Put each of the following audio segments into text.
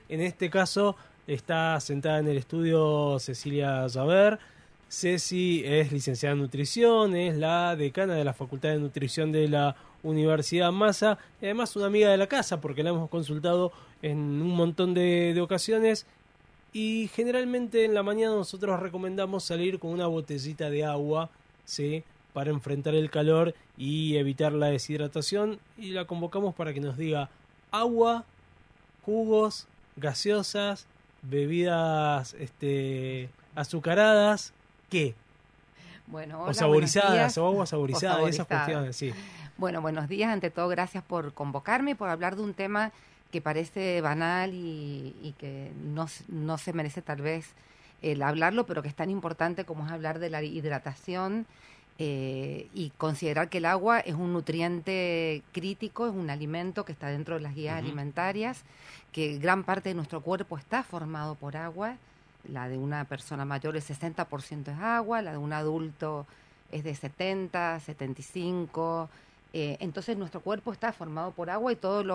En este caso está sentada en el estudio Cecilia Saber. Ceci es licenciada en nutrición, es la decana de la Facultad de Nutrición de la Universidad Massa y además una amiga de la casa porque la hemos consultado en un montón de ocasiones. Y generalmente en la mañana nosotros recomendamos salir con una botellita de agua, ¿sí?, para enfrentar el calor y evitar la deshidratación. Y la convocamos para que nos diga agua, jugos, gaseosas, bebidas azucaradas, ¿qué? Bueno, O hola, saborizadas, o agua saborizada, y esas saborizada. cuestiones, sí. Bueno, buenos días. Ante todo, gracias por convocarme y por hablar de un tema que parece banal y que no se merece tal vez el hablarlo, pero que es tan importante como es hablar de la hidratación y considerar que el agua es un nutriente crítico, es un alimento que está dentro de las guías alimentarias, que gran parte de nuestro cuerpo está formado por agua. La de una persona mayor el 60% es agua, la de un adulto es de 70, 75. Entonces nuestro cuerpo está formado por agua y todos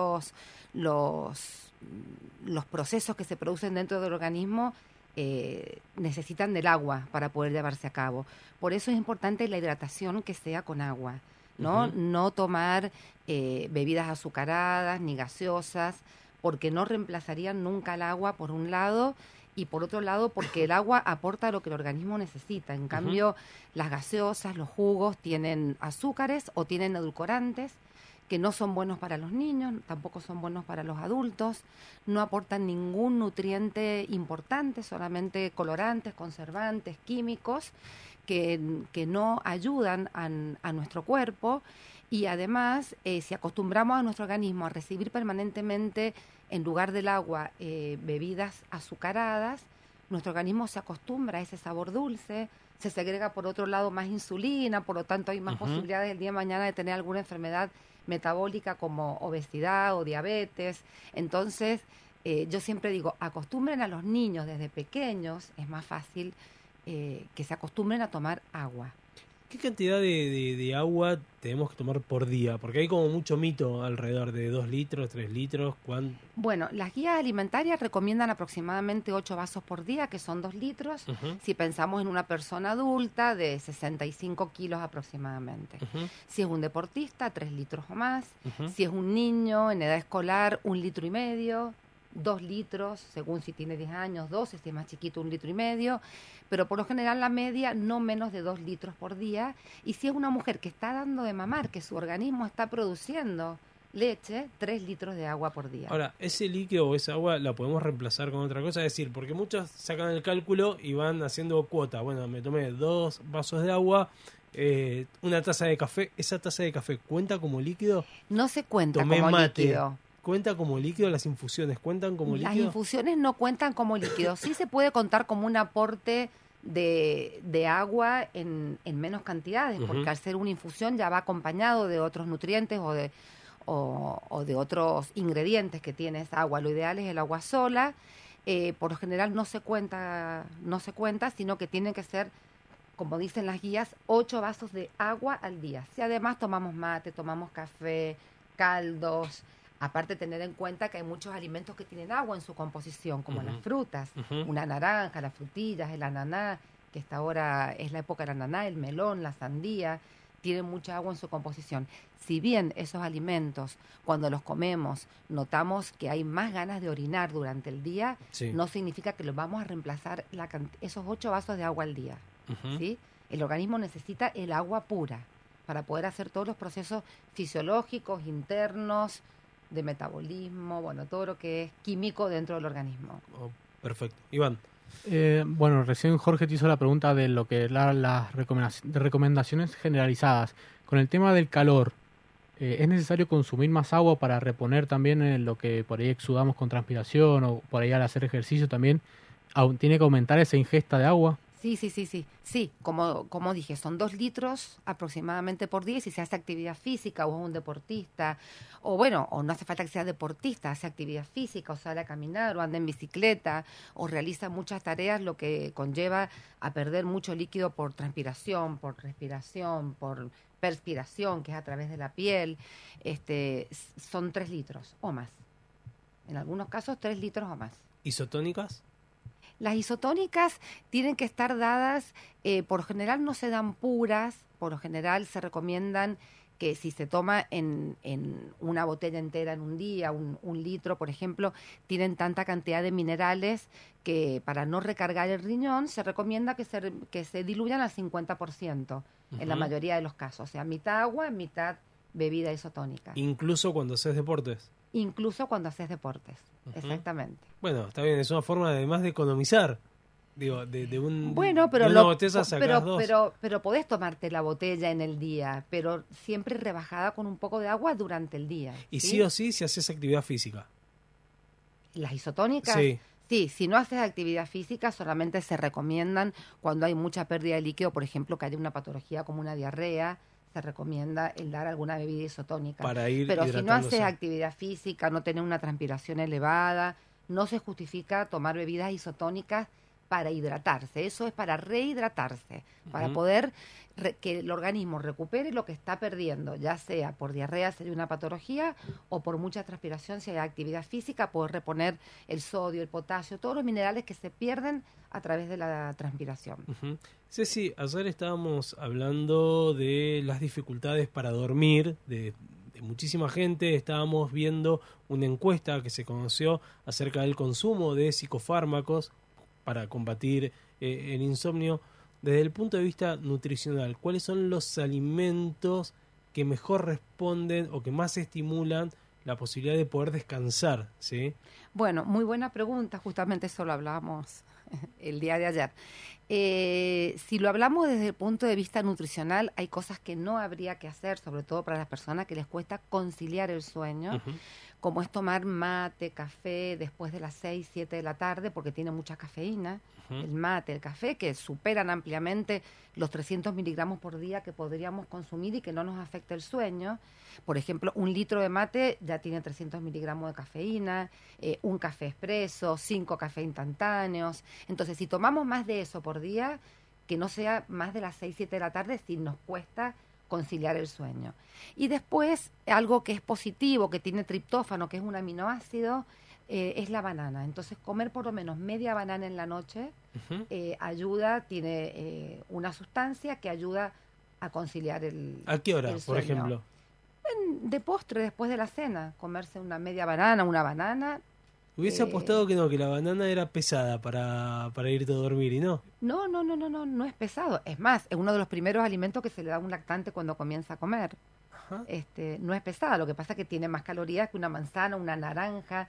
los procesos que se producen dentro del organismo necesitan del agua para poder llevarse a cabo. Por eso es importante la hidratación que sea con agua, ¿no? No tomar bebidas azucaradas ni gaseosas, porque no reemplazarían nunca el agua, por un lado, y por otro lado porque el agua aporta lo que el organismo necesita. En cambio, las gaseosas, los jugos tienen azúcares o tienen edulcorantes que no son buenos para los niños, tampoco son buenos para los adultos, no aportan ningún nutriente importante, solamente colorantes, conservantes, químicos, que no ayudan a nuestro cuerpo. Y además, si acostumbramos a nuestro organismo a recibir permanentemente, en lugar del agua, bebidas azucaradas, nuestro organismo se acostumbra a ese sabor dulce, se segrega por otro lado más insulina, por lo tanto hay más posibilidades el día de mañana de tener alguna enfermedad metabólica como obesidad o diabetes. Entonces, yo siempre digo, acostumbren a los niños desde pequeños, es más fácil que se acostumbren a tomar agua. ¿Qué cantidad de agua tenemos que tomar por día? Porque hay como mucho mito alrededor de 2 litros, 3 litros. Bueno, las guías alimentarias recomiendan aproximadamente 8 vasos por día, que son 2 litros, si pensamos en una persona adulta de 65 kilos aproximadamente. Si es un deportista, 3 litros o más. Si es un niño en edad escolar, 1,5 litros. 2 litros, según si tiene 10 años, 12, si es más chiquito, 1,5 litros, pero por lo general la media no menos de 2 litros por día. Y si es una mujer que está dando de mamar, que su organismo está produciendo leche, 3 litros de agua por día. Ahora, ¿ese líquido o esa agua la podemos reemplazar con otra cosa? Es decir, porque muchos sacan el cálculo y van haciendo cuota. Bueno, me tomé 2 vasos de agua, una taza de café. ¿Esa taza de café cuenta como líquido? No se cuenta Tomé como mate. líquido. ¿Cuenta como líquido? ¿Las infusiones cuentan como líquido? Las infusiones no cuentan como líquido. Sí se puede contar como un aporte de agua en menos cantidades, porque al ser una infusión ya va acompañado de otros nutrientes o de otros ingredientes que tiene esa agua. Lo ideal es el agua sola. Por lo general no se cuenta, sino que tienen que ser, como dicen las guías, 8 vasos de agua al día. Si además tomamos mate, tomamos café, caldos. Aparte, tener en cuenta que hay muchos alimentos que tienen agua en su composición, como las frutas, una naranja, las frutillas, el ananá, que esta ahora es la época del ananá, el melón, la sandía, tienen mucha agua en su composición. Si bien esos alimentos, cuando los comemos, notamos que hay más ganas de orinar durante el día, no significa que los vamos a reemplazar esos 8 vasos de agua al día. ¿Sí? El organismo necesita el agua pura para poder hacer todos los procesos fisiológicos, internos, de metabolismo, bueno, todo lo que es químico dentro del organismo. Perfecto. Iván. Bueno, recién Jorge te hizo la pregunta de lo que las recomendaciones generalizadas. Con el tema del calor, ¿es necesario consumir más agua para reponer también lo que por ahí exudamos con transpiración o por ahí al hacer ejercicio también? ¿Tiene que aumentar esa ingesta de agua? Sí, como dije, son 2 litros aproximadamente por día. Si se hace actividad física o es un deportista, o no hace falta que sea deportista, hace actividad física o sale a caminar o anda en bicicleta o realiza muchas tareas, lo que conlleva a perder mucho líquido por transpiración, por respiración, por perspiración, que es a través de la piel, son 3 litros o más. En algunos casos 3 litros o más. ¿Isotónicas? Las isotónicas tienen que estar dadas, por lo general no se dan puras, por lo general se recomiendan que si se toma en una botella entera en un día, un litro, por ejemplo, tienen tanta cantidad de minerales que para no recargar el riñón se recomienda que se diluyan al 50% en la mayoría de los casos. O sea, mitad agua, mitad bebida isotónica. Incluso cuando haces deportes. Incluso cuando haces deportes, exactamente. Bueno, está bien, es una forma además de economizar. Digo, de un bueno, pero de una botella sacás dos. Pero podés tomarte la botella en el día, pero siempre rebajada con un poco de agua durante el día. Y sí o sí, si haces actividad física. ¿Las isotónicas? Sí. Sí, si no haces actividad física, solamente se recomiendan cuando hay mucha pérdida de líquido, por ejemplo, que haya una patología como una diarrea, se recomienda el dar alguna bebida isotónica. Para ir Pero si no haces hidratándose. actividad física, no tenés una transpiración elevada, no se justifica tomar bebidas isotónicas para hidratarse. Eso es para rehidratarse, para poder que el organismo recupere lo que está perdiendo, ya sea por diarrea, si hay una patología, o por mucha transpiración, si hay actividad física, poder reponer el sodio, el potasio, todos los minerales que se pierden a través de la transpiración. Ceci, ayer estábamos hablando de las dificultades para dormir, de muchísima gente. Estábamos viendo una encuesta que se conoció acerca del consumo de psicofármacos para combatir el insomnio. Desde el punto de vista nutricional, ¿cuáles son los alimentos que mejor responden o que más estimulan la posibilidad de poder descansar? ¿Sí? Bueno, muy buena pregunta, justamente eso lo hablábamos el día de ayer. Si lo hablamos desde el punto de vista nutricional, hay cosas que no habría que hacer, sobre todo para las personas que les cuesta conciliar el sueño, como es tomar mate, café después de las 6, 7 de la tarde, porque tiene mucha cafeína. El mate, el café, que superan ampliamente los 300 miligramos por día que podríamos consumir y que no nos afecta el sueño. Por ejemplo, 1 litro de mate ya tiene 300 miligramos de cafeína, un café expreso, 5 cafés instantáneos. Entonces, si tomamos más de eso por día, que no sea más de las 6, 7 de la tarde, si nos cuesta conciliar el sueño. Y después, algo que es positivo, que tiene triptófano, que es un aminoácido, es la banana. Entonces, comer por lo menos media banana en la noche ayuda, tiene una sustancia que ayuda a conciliar el ¿A qué hora, el por sueño. ejemplo? De postre, después de la cena, comerse una media banana, una banana. Hubiese apostado que no, que la banana era pesada para irte a dormir, y no. No es pesado. Es más, es uno de los primeros alimentos que se le da a un lactante cuando comienza a comer. Ajá. No es pesada, lo que pasa es que tiene más calorías que una manzana, una naranja,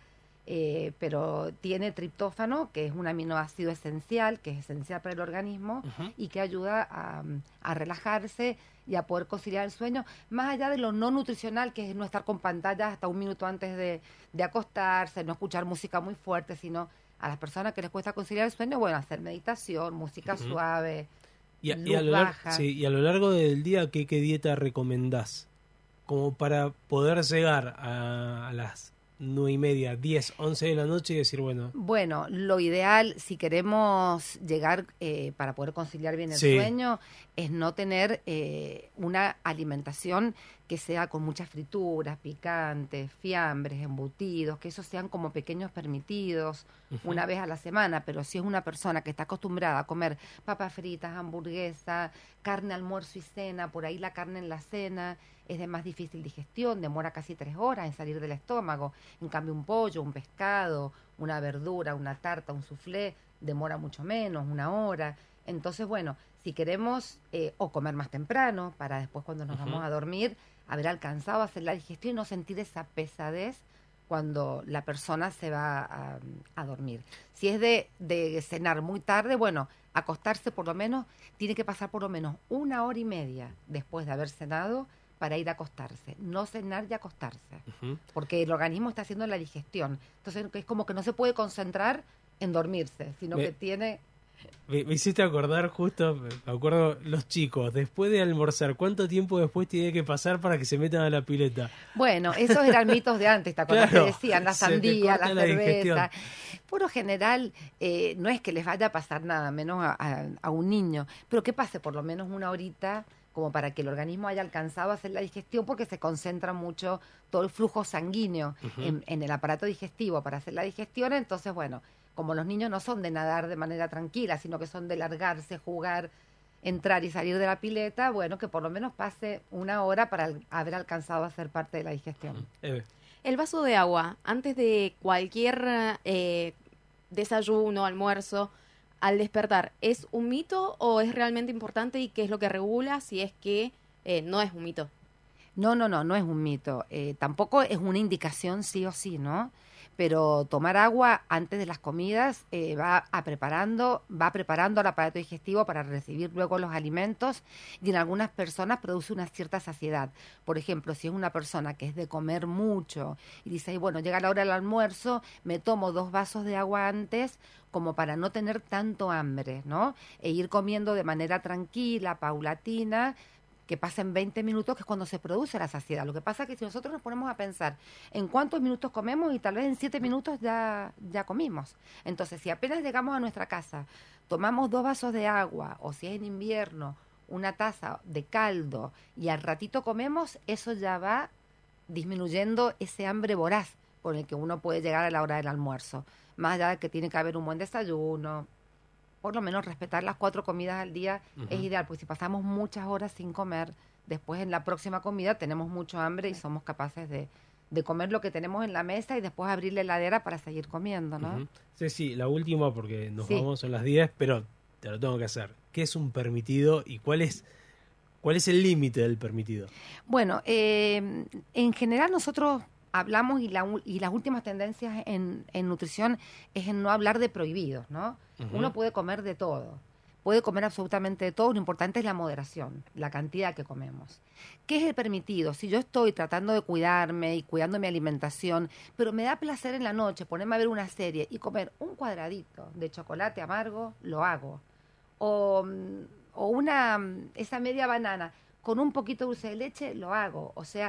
pero tiene triptófano, que es un aminoácido esencial, que es esencial para el organismo y que ayuda a relajarse y a poder conciliar el sueño, más allá de lo no nutricional, que es no estar con pantallas hasta 1 minuto antes de acostarse, no escuchar música muy fuerte, sino a las personas que les cuesta conciliar el sueño, bueno, hacer meditación, música suave, Y luz a lo baja. y a lo largo del día, ¿qué dieta recomendás? Como para poder llegar a las 9:30, 10, 11 de la noche y decir, bueno... Bueno, lo ideal, si queremos llegar para poder conciliar bien el sueño, es no tener una alimentación que sea con muchas frituras, picantes, fiambres, embutidos, que esos sean como pequeños permitidos una vez a la semana. Pero si es una persona que está acostumbrada a comer papas fritas, hamburguesa, carne, almuerzo y cena, por ahí la carne en la cena es de más difícil digestión, demora casi 3 horas en salir del estómago. En cambio, un pollo, un pescado, una verdura, una tarta, un soufflé, demora mucho menos, 1 hora. Entonces, bueno, si queremos o comer más temprano, para después cuando nos vamos a dormir, haber alcanzado a hacer la digestión y no sentir esa pesadez cuando la persona se va a dormir. Si es de cenar muy tarde, bueno, acostarse por lo menos, tiene que pasar por lo menos 1 hora y media después de haber cenado para ir a acostarse, no cenar y acostarse, porque el organismo está haciendo la digestión. Entonces es como que no se puede concentrar en dormirse, sino que tiene... Me hiciste acordar justo, me acuerdo los chicos, después de almorzar, ¿cuánto tiempo después tiene que pasar para que se metan a la pileta? Bueno, esos eran mitos de antes, ¿te acuerdas? Claro, que decían la se te sandía, corta la cerveza. digestión. Por lo general, no es que les vaya a pasar nada, menos a un niño, pero que pase por lo menos 1 horita como para que el organismo haya alcanzado a hacer la digestión, porque se concentra mucho todo el flujo sanguíneo en el aparato digestivo para hacer la digestión. Entonces, bueno, como los niños no son de nadar de manera tranquila, sino que son de largarse, jugar, entrar y salir de la pileta, bueno, que por lo menos pase 1 hora para haber alcanzado a hacer parte de la digestión. El vaso de agua, antes de cualquier desayuno, almuerzo, al despertar, ¿es un mito o es realmente importante y qué es lo que regula si es que no es un mito? No es un mito. Tampoco es una indicación sí o sí, ¿no? Pero tomar agua antes de las comidas va preparando al aparato digestivo para recibir luego los alimentos, y en algunas personas produce una cierta saciedad. Por ejemplo, si es una persona que es de comer mucho y dice, "Ay, bueno, llega la hora del almuerzo, me tomo 2 vasos de agua antes", como para no tener tanto hambre, ¿no? E ir comiendo de manera tranquila, paulatina, que pasen 20 minutos, que es cuando se produce la saciedad. Lo que pasa es que si nosotros nos ponemos a pensar en cuántos minutos comemos, y tal vez en 7 minutos ya comimos. Entonces, si apenas llegamos a nuestra casa, tomamos 2 vasos de agua, o si es en invierno, 1 taza de caldo, y al ratito comemos, eso ya va disminuyendo ese hambre voraz con el que uno puede llegar a la hora del almuerzo. Más allá de que tiene que haber un buen desayuno, por lo menos respetar las 4 comidas al día es ideal, porque si pasamos muchas horas sin comer, después en la próxima comida tenemos mucho hambre y somos capaces de comer lo que tenemos en la mesa y después abrir la heladera para seguir comiendo, ¿no? Sí, la última, porque nos vamos, son las 10, pero te lo tengo que hacer. ¿Qué es un permitido y cuál es el límite del permitido? Bueno, en general nosotros hablamos, y las últimas tendencias en nutrición es en no hablar de prohibidos, ¿no? Uno puede comer de todo, puede comer absolutamente de todo, lo importante es la moderación, la cantidad que comemos. ¿Qué es el permitido? Si yo estoy tratando de cuidarme y cuidando mi alimentación, pero me da placer en la noche ponerme a ver una serie y comer un cuadradito de chocolate amargo, lo hago. O esa media banana con un poquito de dulce de leche, lo hago. O sea,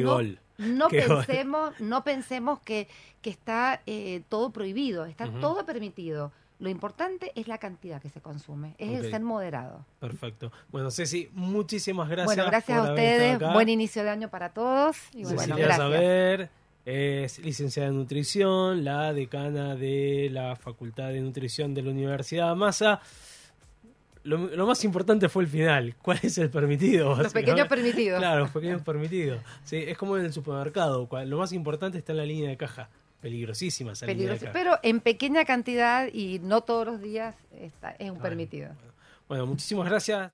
no pensemos que está todo prohibido, está todo permitido. Lo importante es la cantidad que se consume, es el ser moderado. Perfecto. Bueno, Ceci, muchísimas gracias. Bueno, gracias a ustedes, buen inicio de año para todos. Y Cecilia gracias. Saber es licenciada en nutrición, la decana de la Facultad de Nutrición de la Universidad Massa. Lo más importante fue el final. ¿Cuál es el permitido? Los pequeños permitidos. Claro, los pequeños permitidos. Sí, es como en el supermercado. Lo más importante está en la línea de caja. Peligrosísima esa línea de caja. Pero en pequeña cantidad y no todos los días es un permitido. Bueno, muchísimas gracias.